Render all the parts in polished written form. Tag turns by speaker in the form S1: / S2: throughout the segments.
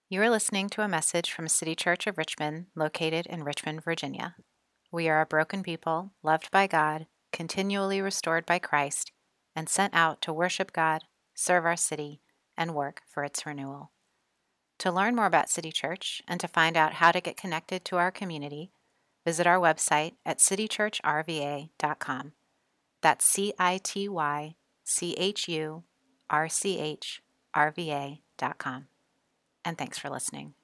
S1: You are listening to a message from City Church of Richmond, located in Richmond, Virginia. We are a broken people, loved by God, continually restored by Christ, and sent out to worship God, serve our city, and work for its renewal. To learn more about City Church and to find out how to get connected to our community, visit our website at citychurchrva.com. That's citychurchrva.com. And thanks for listening.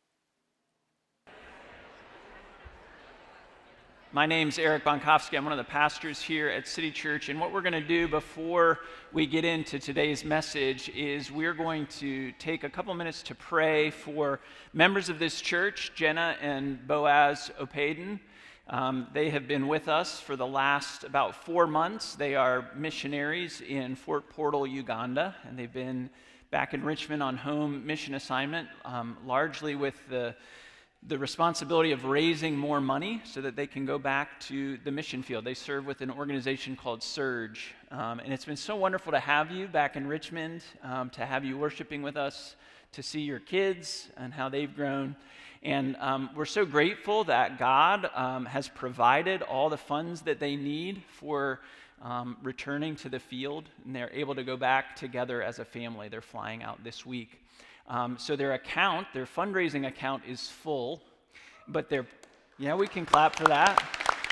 S2: My name's Eric Bonkowski. I'm one of the pastors here at City Church. And what we're going to do before we get into today's message is we're going to take a couple minutes to pray for members of this church, Jenna and Boaz Opaden. They have been with us for the last about 4 months. They are missionaries in Fort Portal, Uganda, and they've been back in Richmond on home mission assignment, largely with the responsibility of raising more money so that they can go back to the mission field. They serve with an organization called Surge, and it's been so wonderful to have you back in Richmond, to have you worshiping with us, to see your kids and how they've grown. And we're so grateful that God has provided all the funds that they need for returning to the field, and they're able to go back together as a family. They're flying out this week. So their fundraising account is full, but we can clap for that.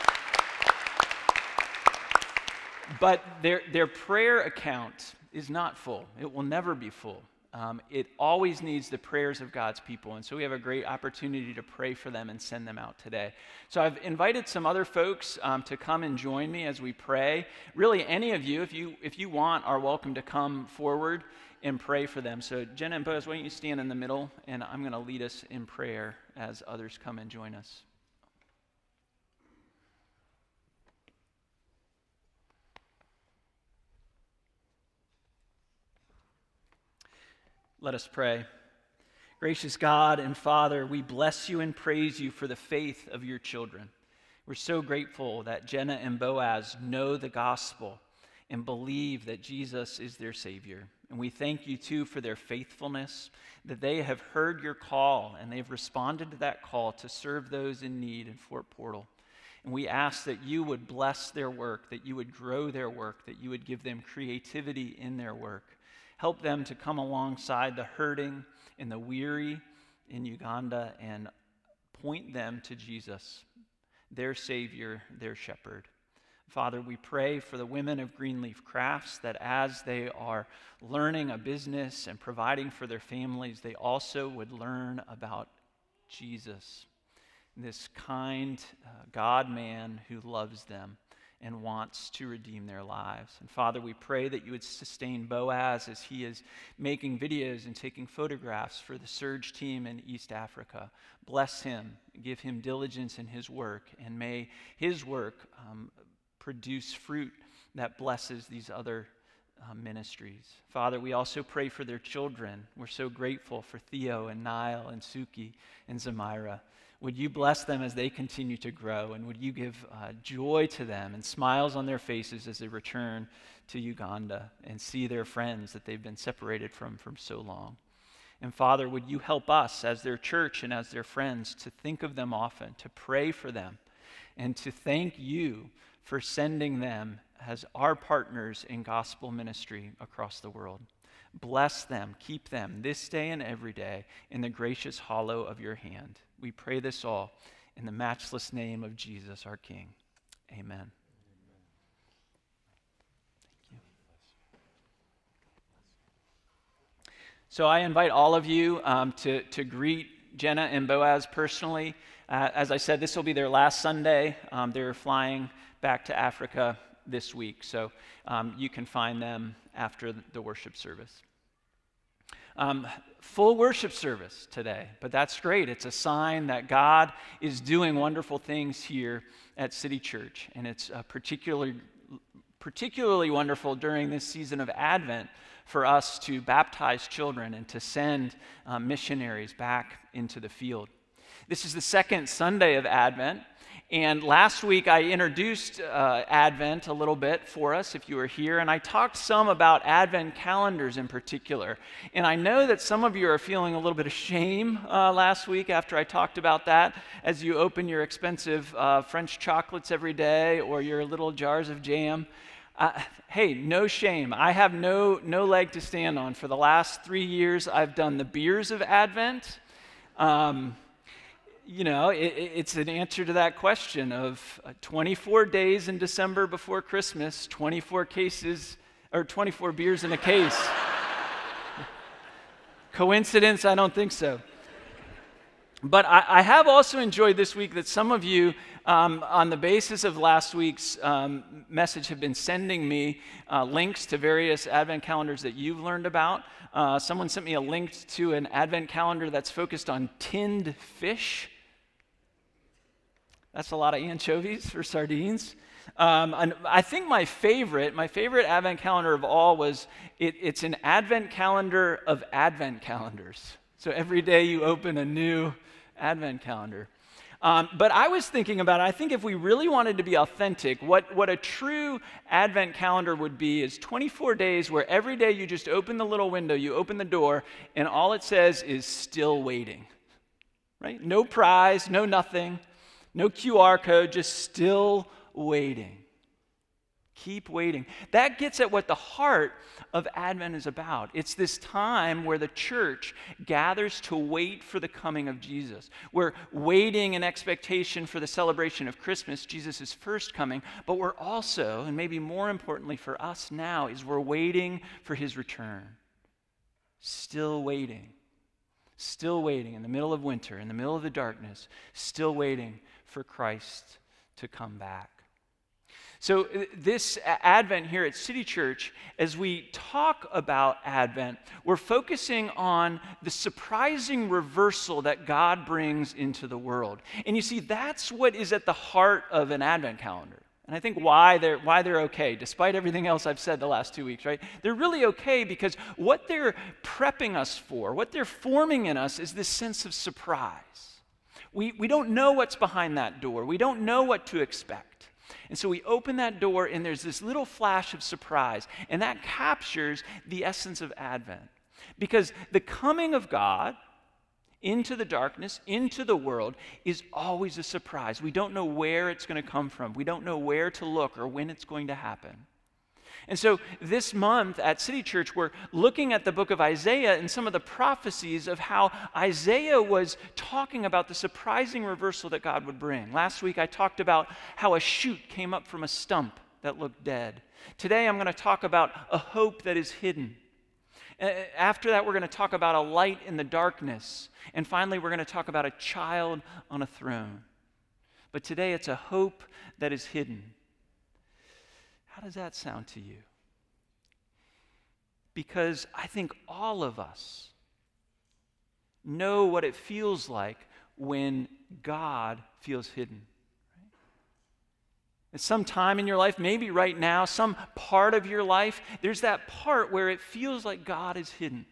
S2: But their prayer account is not full. It will never be full. It always needs the prayers of God's people, and so we have a great opportunity to pray for them and send them out today. So I've invited some other folks to come and join me as we pray. Really, any of you, if you want, are welcome to come forward and pray for them. So Jenna and Boaz, why don't you stand in the middle, and I'm going to lead us in prayer as others come and join us. Let us pray. Gracious God and Father, we bless you and praise you for the faith of your children. We're so grateful that Jenna and Boaz know the gospel and believe that Jesus is their Savior. And we thank you, too, for their faithfulness, that they have heard your call and they've responded to that call to serve those in need in Fort Portal. And we ask that you would bless their work, that you would grow their work, that you would give them creativity in their work. Help them to come alongside the hurting and the weary in Uganda and point them to Jesus, their Savior, their Shepherd. Father, we pray for the women of Greenleaf Crafts that as they are learning a business and providing for their families, they also would learn about Jesus, this kind God-man who loves them and wants to redeem their lives. And Father, we pray that you would sustain Boaz as he is making videos and taking photographs for the Surge team in East Africa. Bless him, give him diligence in his work, and may his work produce fruit that blesses these other ministries. Father, we also pray for their children. We're so grateful for Theo and Niall and Suki and Zamira. Would you bless them as they continue to grow, and would you give joy to them and smiles on their faces as they return to Uganda and see their friends that they've been separated from so long. And Father, would you help us as their church and as their friends to think of them often, to pray for them, and to thank you for sending them as our partners in gospel ministry across the world. Bless them, keep them this day and every day in the gracious hollow of your hand. We pray this all in the matchless name of Jesus, our King. Amen. Thank you. So I invite all of you to greet Jenna and Boaz personally. As I said, this will be their last Sunday. They're flying back to Africa this week, so you can find them after the worship service. Full worship service today, but that's great. It's a sign that God is doing wonderful things here at City Church, and it's particularly wonderful during this season of Advent for us to baptize children and to send missionaries back into the field. This is the second Sunday of Advent, And last week I introduced Advent a little bit for us, if you were here, and I talked some about Advent calendars in particular. And I know that some of you are feeling a little bit of shame last week after I talked about that, as you open your expensive French chocolates every day or your little jars of jam. Hey, no shame. I have no leg to stand on. For the last 3 years, I've done the beers of Advent. It's an answer to that question of 24 days in December before Christmas, 24 cases, or 24 beers in a case. Coincidence? I don't think so. But I have also enjoyed this week that some of you, on the basis of last week's message, have been sending me links to various Advent calendars that you've learned about. Someone sent me a link to an Advent calendar that's focused on tinned fish. That's a lot of anchovies for sardines. And I think my favorite Advent calendar of all was, it's an Advent calendar of Advent calendars. So every day you open a new Advent calendar. But I was thinking about it. I think if we really wanted to be authentic, what a true Advent calendar would be is 24 days where every day you just open the little window, you open the door, and all it says is still waiting. Right? No prize, no nothing, no QR code, just still waiting. Keep waiting. That gets at what the heart of Advent is about. It's this time where the church gathers to wait for the coming of Jesus. We're waiting in expectation for the celebration of Christmas, Jesus' first coming, but we're also, and maybe more importantly for us now, is we're waiting for his return. Still waiting. Still waiting in the middle of winter, in the middle of the darkness, still waiting for Christ to come back. So this Advent here at City Church, as we talk about Advent, we're focusing on the surprising reversal that God brings into the world. And you see, that's what is at the heart of an Advent calendar. And I think why they're okay, despite everything else I've said the last 2 weeks, right? They're really okay because what they're prepping us for, what they're forming in us is this sense of surprise. We don't know what's behind that door. We don't know what to expect. And so we open that door and there's this little flash of surprise, and that captures the essence of Advent. Because the coming of God into the darkness, into the world, is always a surprise. We don't know where it's going to come from. We don't know where to look or when it's going to happen. And so this month at City Church, we're looking at the book of Isaiah and some of the prophecies of how Isaiah was talking about the surprising reversal that God would bring. Last week I talked about how a shoot came up from a stump that looked dead. Today I'm going to talk about a hope that is hidden. After that, we're going to talk about a light in the darkness. And finally, we're going to talk about a child on a throne. But today it's a hope that is hidden. How does that sound to you? Because I think all of us know what it feels like when God feels hidden. Right? At some time in your life, maybe right now, some part of your life, there's that part where it feels like God is hidden.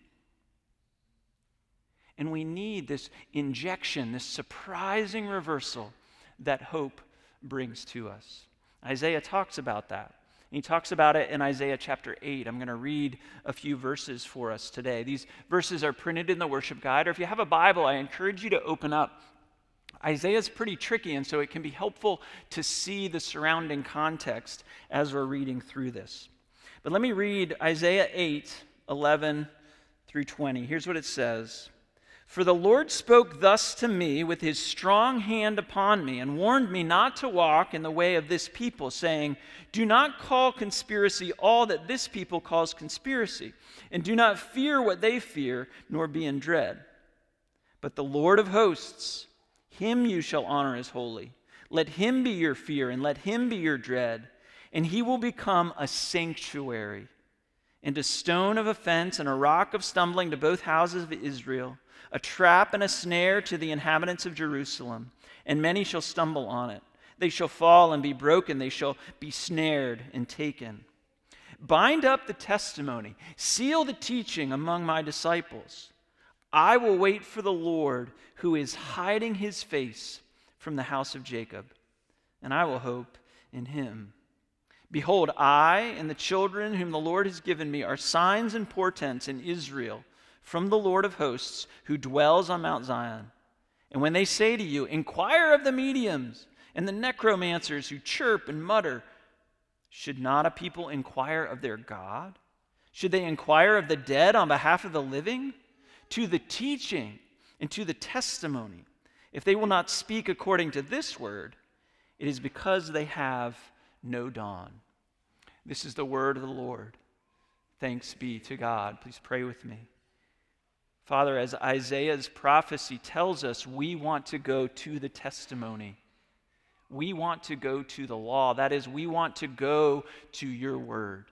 S2: And we need this injection, this surprising reversal that hope brings to us. Isaiah talks about that. He talks about it in Isaiah chapter 8. I'm going to read a few verses for us today. These verses are printed in the worship guide, or if you have a Bible, I encourage you to open up. Isaiah is pretty tricky, and so it can be helpful to see the surrounding context as we're reading through this. But let me read Isaiah 8, 11 through 20. Here's what it says. For the Lord spoke thus to me with his strong hand upon me and warned me not to walk in the way of this people, saying, do not call conspiracy all that this people calls conspiracy, and do not fear what they fear, nor be in dread. But the Lord of hosts, him you shall honor as holy. Let him be your fear, and let him be your dread, and he will become a sanctuary, and a stone of offense, and a rock of stumbling to both houses of Israel, a trap and a snare to the inhabitants of Jerusalem, and many shall stumble on it. They shall fall and be broken. They shall be snared and taken. Bind up the testimony. Seal the teaching among my disciples. I will wait for the Lord, who is hiding his face from the house of Jacob. and I will hope in him. Behold, I and the children whom the Lord has given me are signs and portents in Israel from the Lord of hosts, who dwells on Mount Zion. And when they say to you, inquire of the mediums and the necromancers who chirp and mutter, should not a people inquire of their God? Should they inquire of the dead on behalf of the living? To the teaching and to the testimony, if they will not speak according to this word, it is because they have no dawn. This is the word of the Lord. Thanks be to God. Please pray with me. Father, as Isaiah's prophecy tells us, we want to go to the testimony. We want to go to the law. That is, we want to go to your word.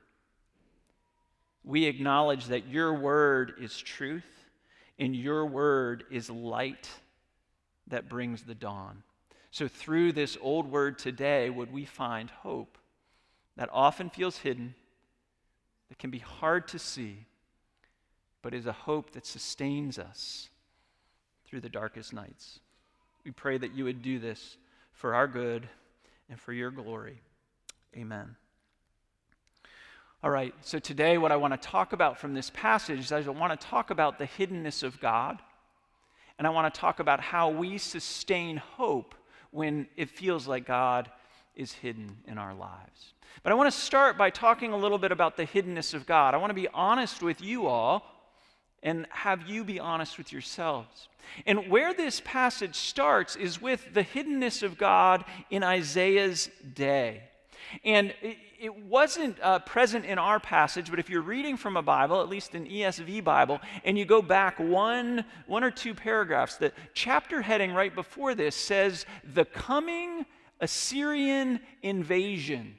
S2: We acknowledge that your word is truth, and your word is light that brings the dawn. So through this old word today, would we find hope that often feels hidden, that can be hard to see, but is a hope that sustains us through the darkest nights. We pray that you would do this for our good and for your glory. Amen. All right, so today what I want to talk about from this passage is I want to talk about the hiddenness of God, and I want to talk about how we sustain hope when it feels like God is hidden in our lives. But I want to start by talking a little bit about the hiddenness of God. I want to be honest with you all and have you be honest with yourselves. And where this passage starts is with the hiddenness of God in Isaiah's day. And it wasn't present in our passage, but if you're reading from a Bible, at least an ESV Bible, and you go back one or two paragraphs, the chapter heading right before this says, the coming Assyrian invasion.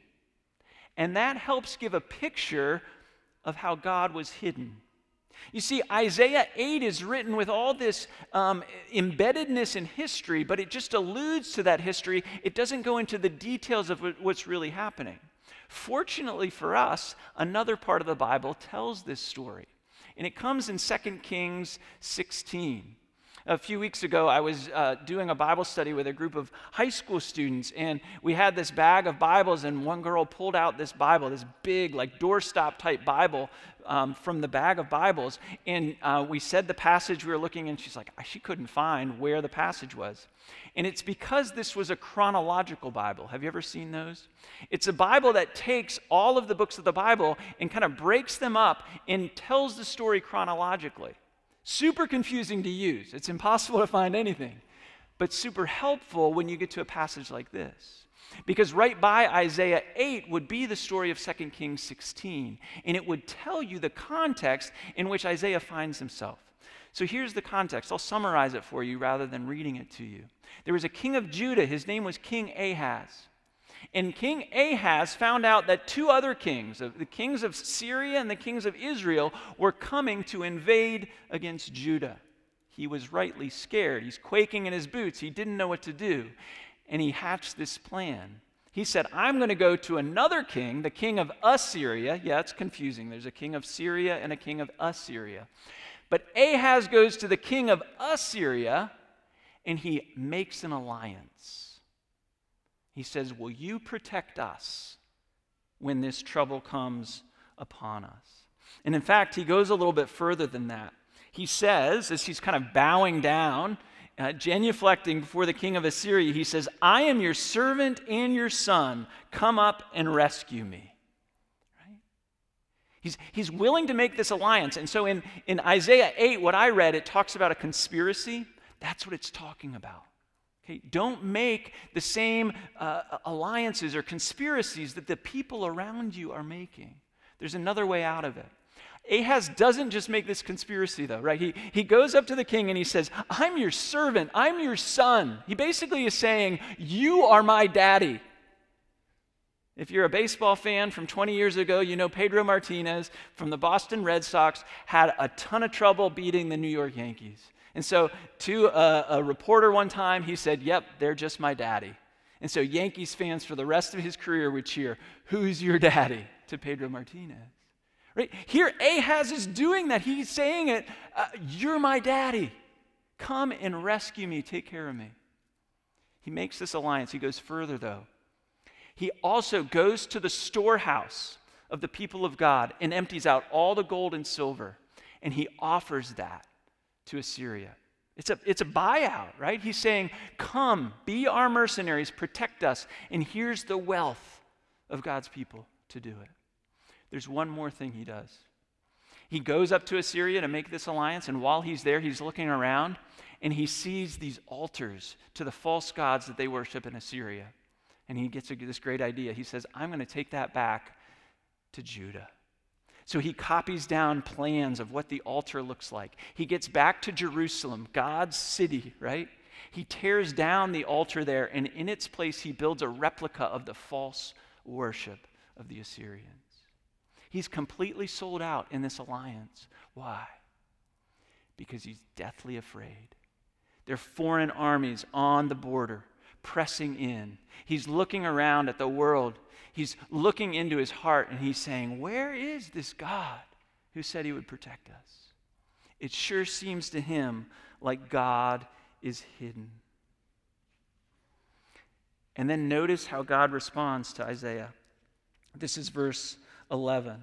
S2: And that helps give a picture of how God was hidden. You see, Isaiah 8 is written with all this embeddedness in history, but it just alludes to that history. It doesn't go into the details of what's really happening. Fortunately for us, another part of the Bible tells this story, and it comes in 2 Kings 16. A few weeks ago, I was doing a Bible study with a group of high school students, and we had this bag of Bibles, and one girl pulled out this Bible, this big, like doorstop type Bible from the bag of Bibles, and we said the passage we were looking, and she's like, she couldn't find where the passage was. And it's because this was a chronological Bible. Have you ever seen those? It's a Bible that takes all of the books of the Bible and kind of breaks them up and tells the story chronologically. Super confusing to use. It's impossible to find anything, but super helpful when you get to a passage like this. Because right by Isaiah 8 would be the story of 2 Kings 16, and it would tell you the context in which Isaiah finds himself. So here's the context. I'll summarize it for you rather than reading it to you. There was a king of Judah. His name was King Ahaz. And King Ahaz found out that two other kings, the kings of Syria and the kings of Israel, were coming to invade against Judah. He was rightly scared. He's quaking in his boots. He didn't know what to do. And he hatched this plan. He said, I'm going to go to another king, the king of Assyria. Yeah, it's confusing. There's a king of Syria and a king of Assyria. But Ahaz goes to the king of Assyria, and he makes an alliance. He says, will you protect us when this trouble comes upon us? And in fact, he goes a little bit further than that. He says, as he's kind of bowing down, genuflecting before the king of Assyria, he says, I am your servant and your son. Come up and rescue me. He's willing to make this alliance. And so in Isaiah 8, what I read, it talks about a conspiracy. That's what it's talking about. Okay, don't make the same alliances or conspiracies that the people around you are making. There's another way out of it. Ahaz doesn't just make this conspiracy, though, right? He goes up to the king and he says, I'm your servant, I'm your son. He basically is saying, you are my daddy. If you're a baseball fan from 20 years ago, you know Pedro Martinez from the Boston Red Sox had a ton of trouble beating the New York Yankees. And so to a reporter one time, he said, yep, they're just my daddy. And so Yankees fans for the rest of his career would cheer, who's your daddy? To Pedro Martinez. Right? Here Ahaz is doing that. He's saying it, you're my daddy. Come and rescue me, take care of me. He makes this alliance. He goes further, though. He also goes to the storehouse of the people of God and empties out all the gold and silver, and he offers that to Assyria. It's a buyout, right? He's saying, come, be our mercenaries, protect us, and here's the wealth of God's people to do it. There's one more thing he does. He goes up to Assyria to make this alliance, and while he's there, he's looking around, and he sees these altars to the false gods that they worship in Assyria. And he gets this great idea. He says, I'm going to take that back to Judah. So he copies down plans of what the altar looks like. He gets back to Jerusalem, God's city, right? He tears down the altar there, and in its place he builds a replica of the false worship of the Assyrians. He's completely sold out in this alliance. Why? Because he's deathly afraid. There are foreign armies on the border, pressing in. He's looking around at the world. He's looking into his heart, and he's saying, where is this God who said he would protect us? It sure seems to him like God is hidden. And then notice how God responds to Isaiah. This is verse 11.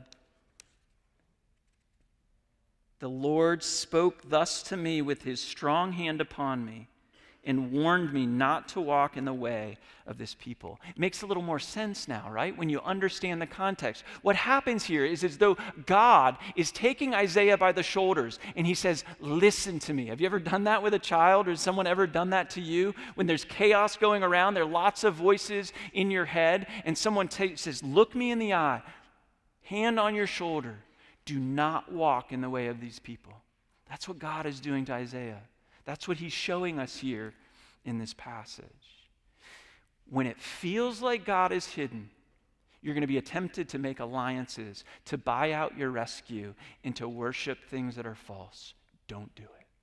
S2: The Lord spoke thus to me with his strong hand upon me, and warned me not to walk in the way of this people. It makes a little more sense now, right? When you understand the context. What happens here is as though God is taking Isaiah by the shoulders and he says, listen to me. Have you ever done that with a child, or has someone ever done that to you? When there's chaos going around, there are lots of voices in your head, and someone says, look me in the eye, hand on your shoulder. Do not walk in the way of these people. That's what God is doing to Isaiah. That's what he's showing us here in this passage. When it feels like God is hidden, you're going to be tempted to make alliances, to buy out your rescue, and to worship things that are false. Don't do it.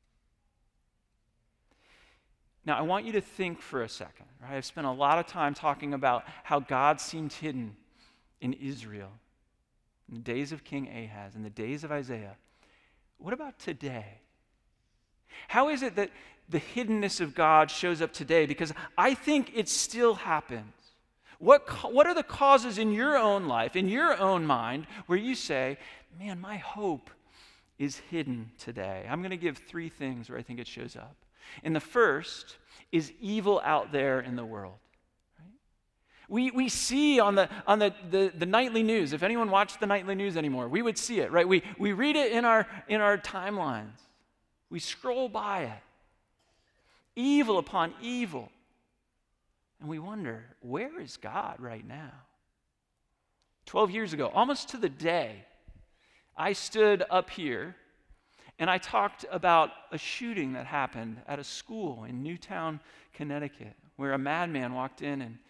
S2: Now, I want you to think for a second. Right? I've spent a lot of time talking about how God seemed hidden in Israel in the days of King Ahaz, in the days of Isaiah. What about today? How is it that the hiddenness of God shows up today? Because I think it still happens. What are the causes in your own life, in your own mind, where you say, man, my hope is hidden today? I'm going to give 3 things where I think it shows up. And the first is evil out there in the world. Right? We see on the nightly news, if anyone watched the nightly news anymore, we would see it, right? We read it in our timelines. We scroll by it. Evil upon evil. And we wonder, where is God right now? 12 years ago, almost to the day, I stood up here and I talked about a shooting that happened at a school in Newtown, Connecticut, where a madman walked in and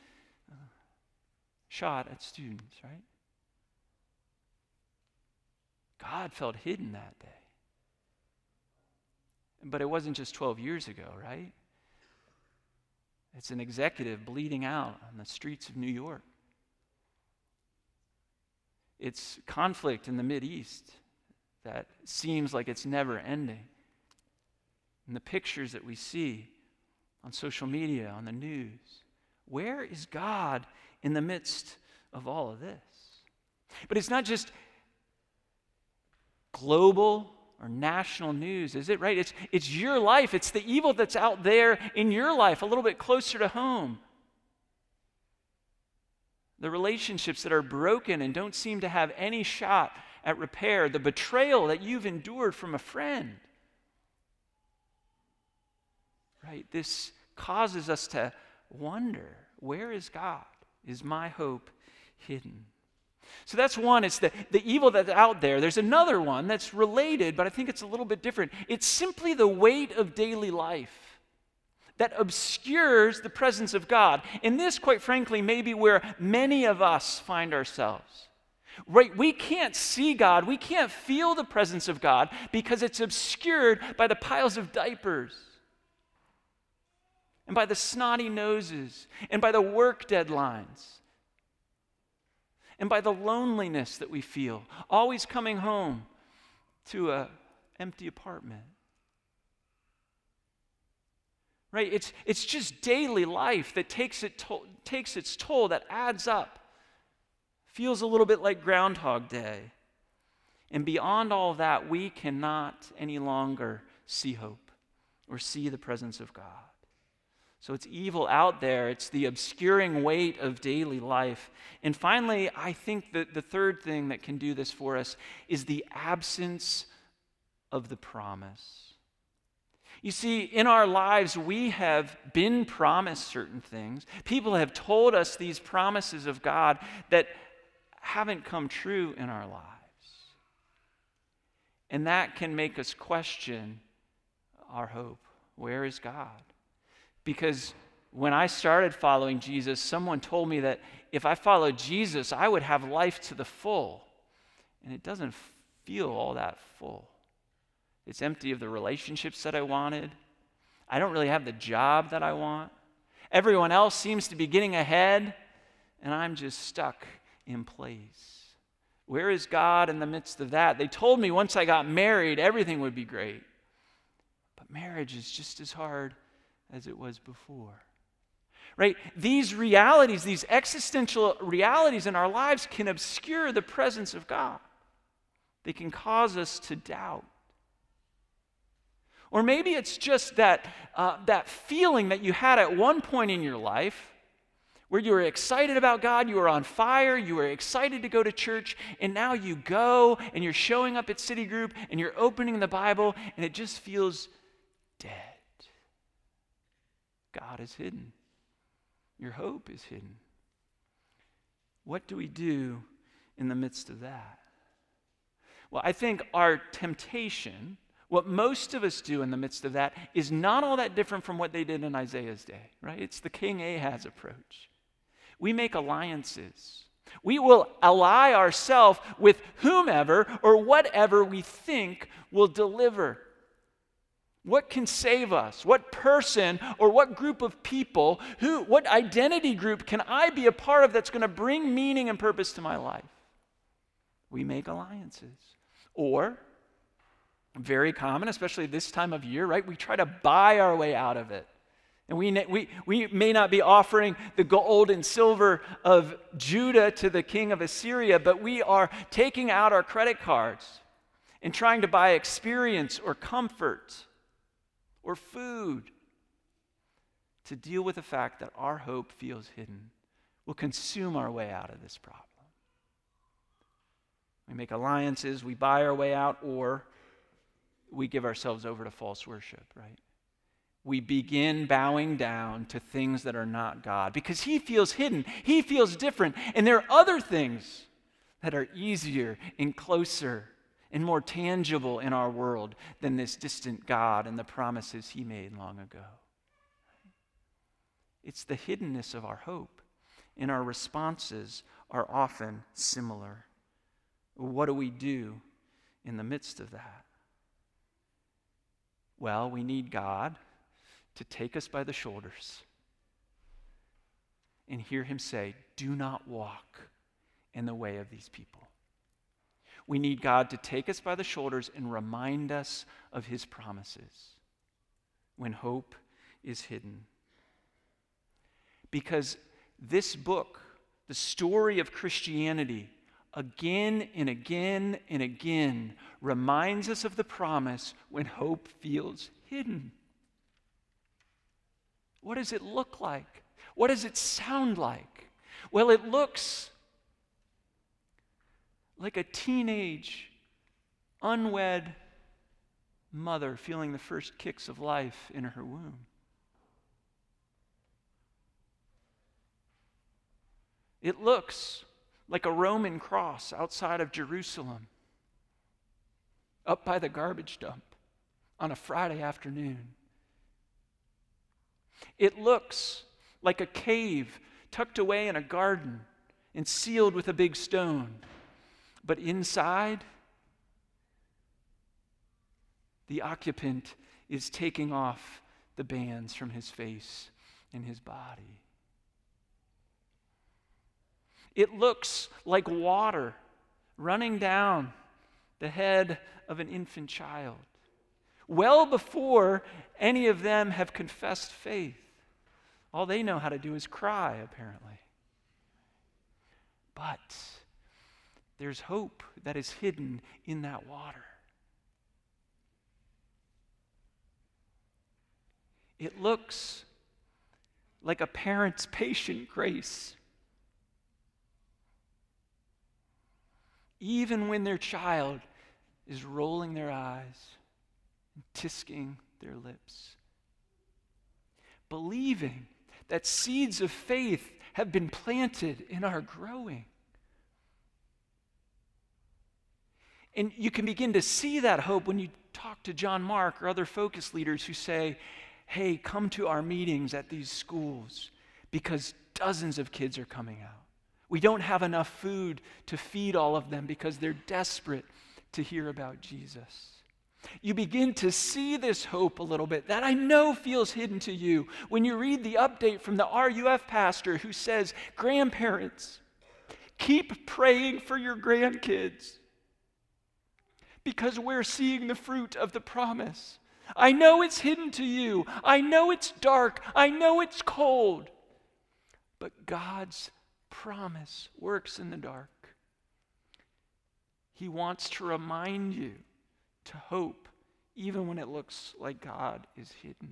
S2: shot at students, right? God felt hidden that day. But it wasn't just 12 years ago, right? It's an executive bleeding out on the streets of New York. It's conflict in the Mideast that seems like it's never ending. And the pictures that we see on social media, on the news. Where is God in the midst of all of this? But it's not just global or national news, is it, right? It's your life. It's the evil that's out there in your life, a little bit closer to home. The relationships that are broken and don't seem to have any shot at repair. The betrayal that you've endured from a friend. Right? This causes us to wonder, where is God? Is my hope hidden? So that's one, it's the evil that's out there. There's another one that's related, but I think it's a little bit different. It's simply the weight of daily life that obscures the presence of God. And this, quite frankly, may be where many of us find ourselves. Right? We can't see God, we can't feel the presence of God because it's obscured by the piles of diapers, and by the snotty noses, and by the work deadlines, and by the loneliness that we feel, always coming home to an empty apartment. right? It's just daily life that takes its toll, that adds up. Feels a little bit like Groundhog Day. And beyond all that, we cannot any longer see hope or see the presence of God. So it's evil out there. It's the obscuring weight of daily life. And finally, I think that the third thing that can do this for us is the absence of the promise. You see, in our lives, we have been promised certain things. People have told us these promises of God that haven't come true in our lives. And that can make us question our hope. Where is God? Because when I started following Jesus, someone told me that if I followed Jesus, I would have life to the full. And it doesn't feel all that full. It's empty of the relationships that I wanted. I don't really have the job that I want. Everyone else seems to be getting ahead, and I'm just stuck in place. Where is God in the midst of that? They told me once I got married, everything would be great. But marriage is just as hard as it was before. Right? These realities, these existential realities in our lives can obscure the presence of God. They can cause us to doubt. Or maybe it's just that feeling that you had at one point in your life where you were excited about God, you were on fire, you were excited to go to church, and now you go and you're showing up at City Group and you're opening the Bible and it just feels dead. God is hidden. Your hope is hidden. What do we do in the midst of that? Well, I think our temptation, what most of us do in the midst of that, is not all that different from what they did in Isaiah's day, right? It's the King Ahaz approach. We make alliances. We will ally ourselves with whomever or whatever we think will deliver. What can save us? What person or what group of people, what identity group can I be a part of that's going to bring meaning and purpose to my life? We make alliances. Or, very common, especially this time of year, right? We try to buy our way out of it. And we may not be offering the gold and silver of Judah to the king of Assyria, but we are taking out our credit cards and trying to buy experience or comfort or food to deal with the fact that our hope feels hidden. We'll consume our way out of this problem. We make alliances, we buy our way out, or we give ourselves over to false worship, right? We begin bowing down to things that are not God because he feels hidden, he feels different, and there are other things that are easier and closer and more tangible in our world than this distant God and the promises he made long ago. It's the hiddenness of our hope, and our responses are often similar. What do we do in the midst of that? Well, we need God to take us by the shoulders and hear him say, "Do not walk in the way of these people." We need God to take us by the shoulders and remind us of his promises when hope is hidden. Because this book, the story of Christianity, again and again and again reminds us of the promise when hope feels hidden. What does it look like? What does it sound like? Well, it looks like a teenage, unwed mother feeling the first kicks of life in her womb. It looks like a Roman cross outside of Jerusalem, up by the garbage dump on a Friday afternoon. It looks like a cave tucked away in a garden and sealed with a big stone. But inside, the occupant is taking off the bands from his face and his body. It looks like water running down the head of an infant child, well before any of them have confessed faith. All they know how to do is cry, apparently. But there's hope that is hidden in that water. It looks like a parent's patient grace. Even when their child is rolling their eyes and tisking their lips. Believing that seeds of faith have been planted and are growing. And you can begin to see that hope when you talk to John Mark or other focus leaders who say, hey, come to our meetings at these schools because dozens of kids are coming out. We don't have enough food to feed all of them because they're desperate to hear about Jesus. You begin to see this hope a little bit that I know feels hidden to you when you read the update from the RUF pastor who says, grandparents, keep praying for your grandkids because we're seeing the fruit of the promise. I know it's hidden to you. I know it's dark. I know it's cold. But God's promise works in the dark. He wants to remind you to hope even when it looks like God is hidden.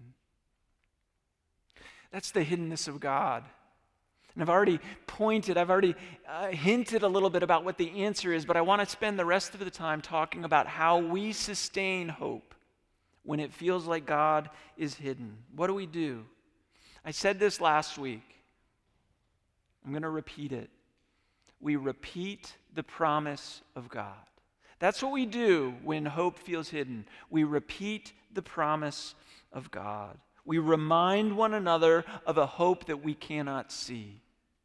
S2: That's the hiddenness of God. And I've already hinted a little bit about what the answer is, but I want to spend the rest of the time talking about how we sustain hope when it feels like God is hidden. What do? I said this last week. I'm going to repeat it. We repeat the promise of God. That's what we do when hope feels hidden. We repeat the promise of God. We remind one another of a hope that we cannot see.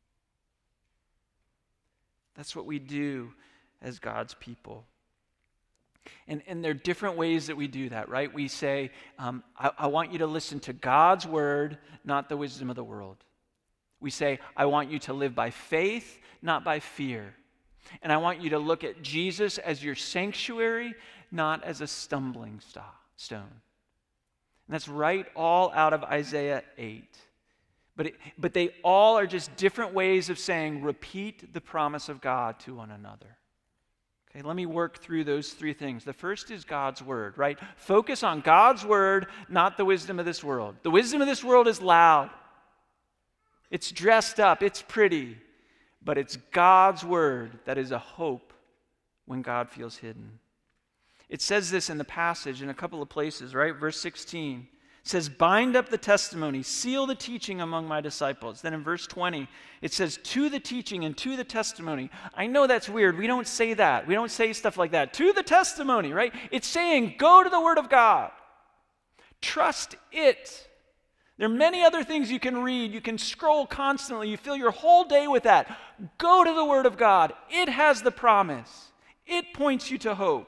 S2: That's what we do as God's people. And there are different ways that we do that, right? We say, I want you to listen to God's word, not the wisdom of the world. We say, I want you to live by faith, not by fear. And I want you to look at Jesus as your sanctuary, not as a stumbling stone. And that's right all out of Isaiah 8. But they all are just different ways of saying, repeat the promise of God to one another. Okay, let me work through those three things. The first is God's word, right? Focus on God's word, not the wisdom of this world. The wisdom of this world is loud. It's dressed up, it's pretty, but it's God's word that is a hope when God feels hidden. It says this in the passage in a couple of places, right? Verse 16 says, bind up the testimony, seal the teaching among my disciples. Then in verse 20, it says, to the teaching and to the testimony. I know that's weird. We don't say that. We don't say stuff like that. To the testimony, right? It's saying, go to the word of God. Trust it. There are many other things you can read. You can scroll constantly. You fill your whole day with that. Go to the Word of God. It has the promise. It points you to hope.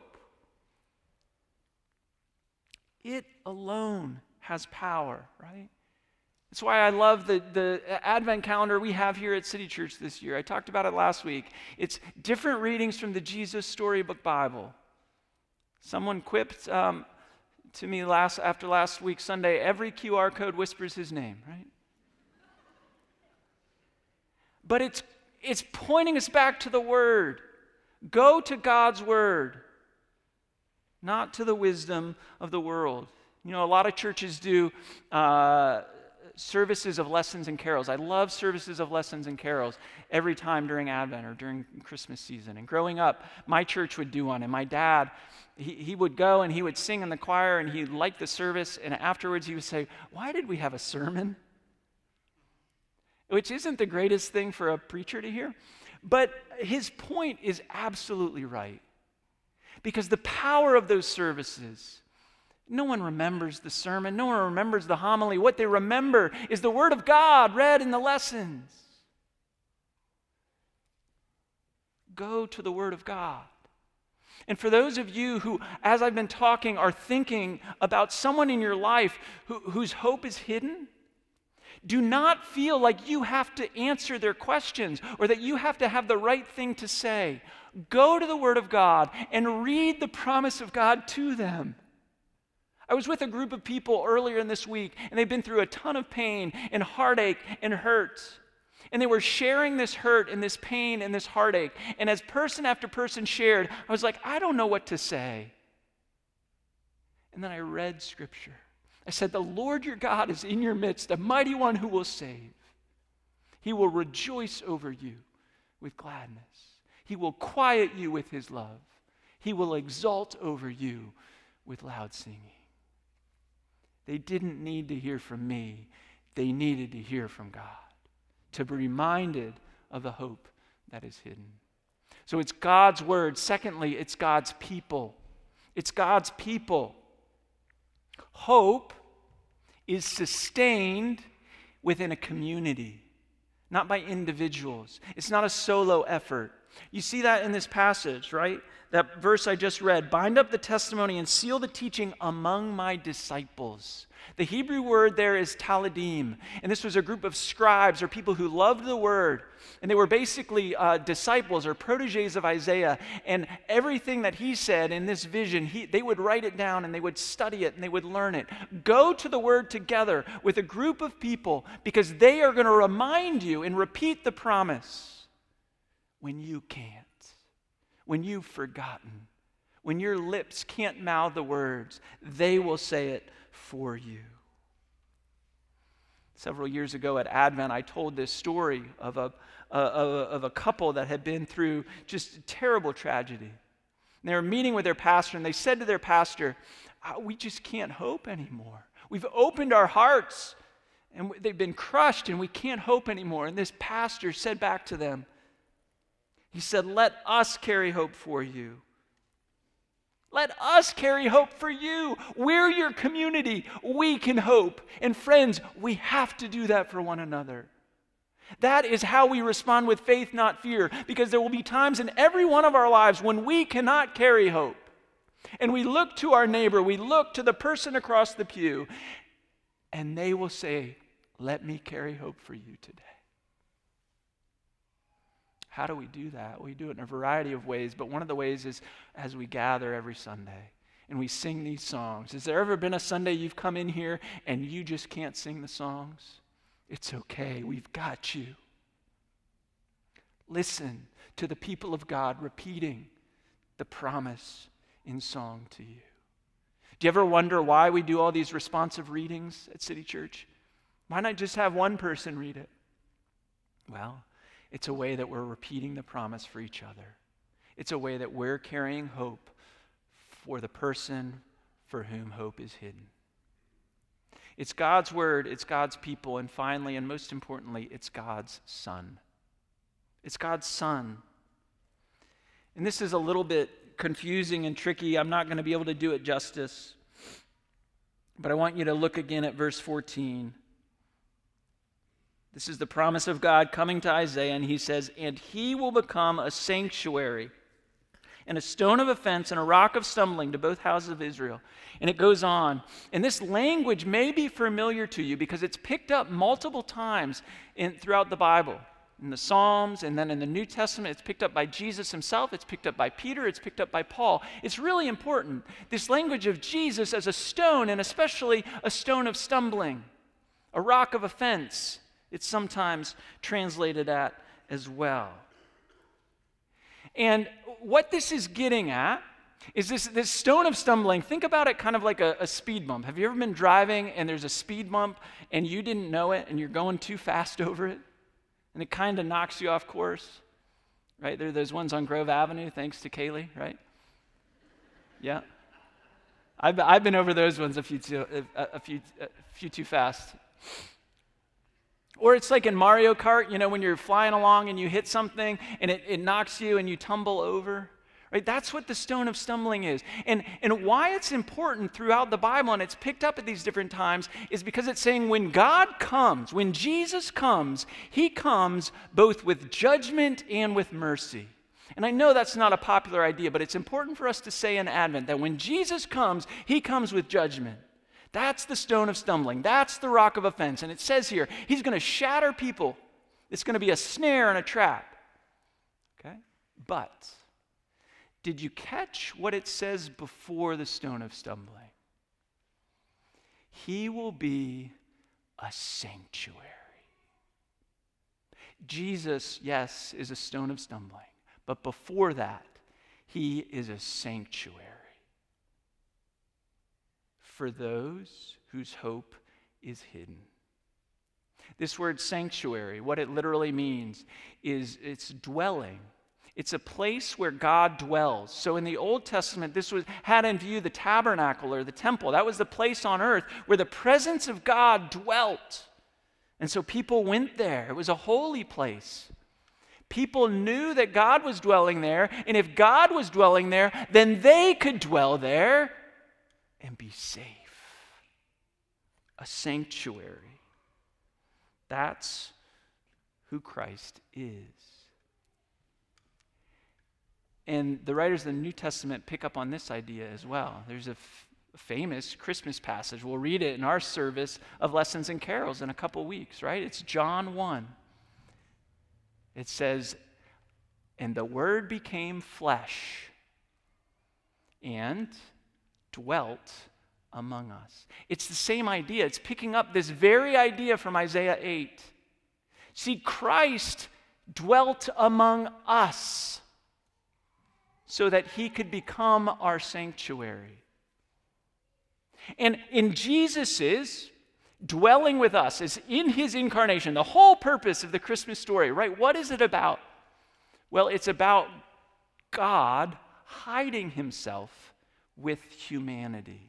S2: It alone has power, right? That's why I love the Advent calendar we have here at City Church this year. I talked about it last week. It's different readings from the Jesus Storybook Bible. Someone quipped to me after last week Sunday, every QR code whispers his name, right? But it's pointing us back to the Word. Go to God's Word, not to the wisdom of the world. You know, a lot of churches do services of lessons and carols. I love services of lessons and carols every time during Advent or during Christmas season. And growing up, my church would do one, and my dad, he would go and he would sing in the choir and he liked the service, and afterwards he would say, why did we have a sermon? Which isn't the greatest thing for a preacher to hear, but his point is absolutely right. Because the power of those services, no one remembers the sermon, no one remembers the homily. What they remember is the Word of God read in the lessons. Go to the Word of God. And for those of you who, as I've been talking, are thinking about someone in your life whose hope is hidden, do not feel like you have to answer their questions or that you have to have the right thing to say. Go to the Word of God and read the promise of God to them. I was with a group of people earlier in this week, and they've been through a ton of pain and heartache and hurt. And they were sharing this hurt and this pain and this heartache. And as person after person shared, I was like, I don't know what to say. And then I read Scripture. I said, the Lord your God is in your midst, a mighty one who will save. He will rejoice over you with gladness. He will quiet you with his love. He will exult over you with loud singing. They didn't need to hear from me. They needed to hear from God, to be reminded of the hope that is hidden. So it's God's word. Secondly, it's God's people. It's God's people. Hope is sustained within a community, not by individuals. It's not a solo effort. You see that in this passage, right? That verse I just read, bind up the testimony and seal the teaching among my disciples. The Hebrew word there is taladim, and this was a group of scribes or people who loved the word, and they were basically disciples or protégés of Isaiah, and everything that he said in this vision, they would write it down and they would study it and they would learn it. Go to the word together with a group of people because they are going to remind you and repeat the promise when you can't. When you've forgotten, when your lips can't mouth the words, they will say it for you. Several years ago at Advent, I told this story of a couple that had been through just terrible tragedy. And they were meeting with their pastor, and they said to their pastor, we just can't hope anymore. We've opened our hearts, and they've been crushed, and we can't hope anymore. And this pastor said back to them, he said, let us carry hope for you. Let us carry hope for you. We're your community. We can hope. And friends, we have to do that for one another. That is how we respond with faith, not fear, because there will be times in every one of our lives when we cannot carry hope. And we look to our neighbor, we look to the person across the pew, and they will say, let me carry hope for you today. How do we do that? We do it in a variety of ways, but one of the ways is as we gather every Sunday and we sing these songs. Has there ever been a Sunday you've come in here and you just can't sing the songs? It's okay. We've got you. Listen to the people of God repeating the promise in song to you. Do you ever wonder why we do all these responsive readings at City Church? Why not just have one person read it? Well, it's a way that we're repeating the promise for each other. It's a way that we're carrying hope for the person for whom hope is hidden. It's God's word, it's God's people, and finally, and most importantly, it's God's Son. It's God's Son. And this is a little bit confusing and tricky. I'm not going to be able to do it justice. But I want you to look again at verse 14. This is the promise of God coming to Isaiah, and he says, and he will become a sanctuary and a stone of offense and a rock of stumbling to both houses of Israel. And it goes on. And this language may be familiar to you because it's picked up multiple times throughout the Bible. In the Psalms, and then in the New Testament, it's picked up by Jesus himself, it's picked up by Peter, it's picked up by Paul. It's really important. This language of Jesus as a stone, and especially a stone of stumbling, a rock of offense, it's sometimes translated at as well. And what this is getting at is this stone of stumbling. Think about it kind of like a speed bump. Have you ever been driving and there's a speed bump and you didn't know it and you're going too fast over it? And it kind of knocks you off course, right? There are those ones on Grove Avenue, thanks to Kaylee, right? Yeah. I've been over those ones a few too fast. Or it's like in Mario Kart, you know, when you're flying along and you hit something and it knocks you and you tumble over. Right? That's what the stone of stumbling is. And why it's important throughout the Bible, and it's picked up at these different times, is because it's saying when God comes, when Jesus comes, he comes both with judgment and with mercy. And I know that's not a popular idea, but it's important for us to say in Advent that when Jesus comes, he comes with judgment. That's the stone of stumbling. That's the rock of offense. And it says here, he's going to shatter people. It's going to be a snare and a trap. Okay? But did you catch what it says before the stone of stumbling? He will be a sanctuary. Jesus, yes, is a stone of stumbling, but before that, he is a sanctuary for those whose hope is hidden. This word sanctuary, what it literally means is it's dwelling. It's a place where God dwells. So in the Old Testament, this had in view the tabernacle or the temple. That was the place on earth where the presence of God dwelt. And so people went there. It was a holy place. People knew that God was dwelling there, and if God was dwelling there, then they could dwell there and be safe. A sanctuary. That's who Christ is. And the writers of the New Testament pick up on this idea as well. There's a famous Christmas passage. We'll read it in our service of Lessons and Carols in a couple weeks, right? It's John 1. It says, "And the Word became flesh and dwelt among us." It's the same idea. It's picking up this very idea from Isaiah 8. See, Christ dwelt among us so that he could become our sanctuary. And in Jesus's dwelling with us, is in his incarnation, the whole purpose of the Christmas story, right? What is it about? Well, it's about God hiding himself with humanity.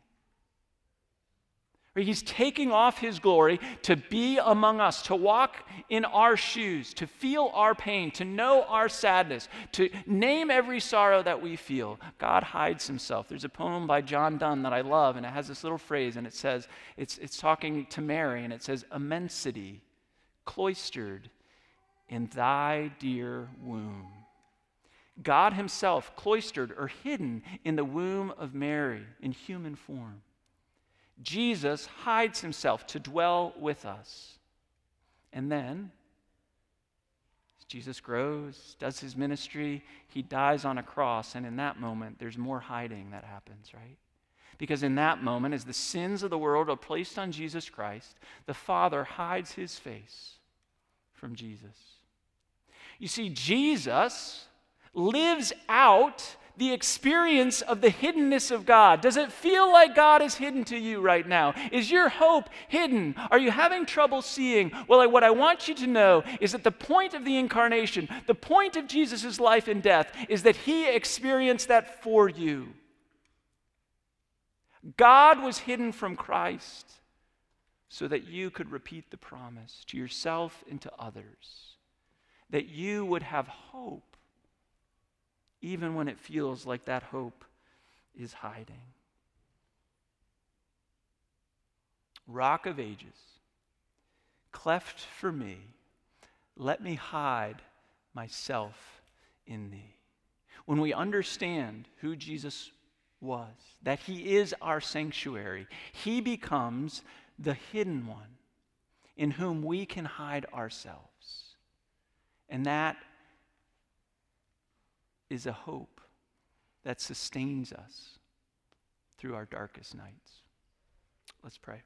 S2: He's taking off his glory to be among us, to walk in our shoes, to feel our pain, to know our sadness, to name every sorrow that we feel. God hides himself. There's a poem by John Donne that I love, and it has this little phrase, and it says, it's talking to Mary, and it says, "Immensity, cloistered in thy dear womb." God himself cloistered or hidden in the womb of Mary in human form. Jesus hides himself to dwell with us. And then, as Jesus grows, does his ministry, he dies on a cross, and in that moment, there's more hiding that happens, right? Because in that moment, as the sins of the world are placed on Jesus Christ, the Father hides his face from Jesus. You see, Jesus lives out the experience of the hiddenness of God. Does it feel like God is hidden to you right now? Is your hope hidden? Are you having trouble seeing? Well, what I want you to know is that the point of the incarnation, the point of Jesus' life and death, is that he experienced that for you. God was hidden from Christ so that you could repeat the promise to yourself and to others, that you would have hope even when it feels like that hope is hiding. Rock of ages, cleft for me, let me hide myself in thee. When we understand who Jesus was, that he is our sanctuary, he becomes the hidden one in whom we can hide ourselves. And that is a hope that sustains us through our darkest nights. Let's pray.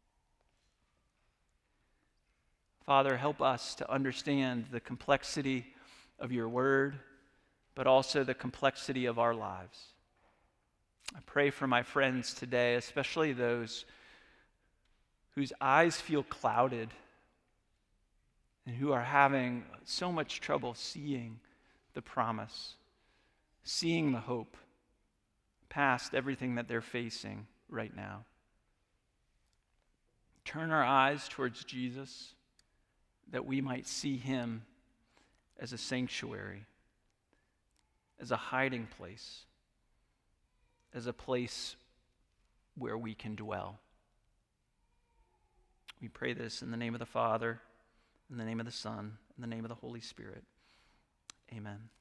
S2: Father, help us to understand the complexity of your word, but also the complexity of our lives. I pray for my friends today, especially those whose eyes feel clouded and who are having so much trouble seeing the promise, seeing the hope past everything that they're facing right now. Turn our eyes towards Jesus that we might see him as a sanctuary, as a hiding place, as a place where we can dwell. We pray this in the name of the Father, in the name of the Son, in the name of the Holy Spirit. Amen.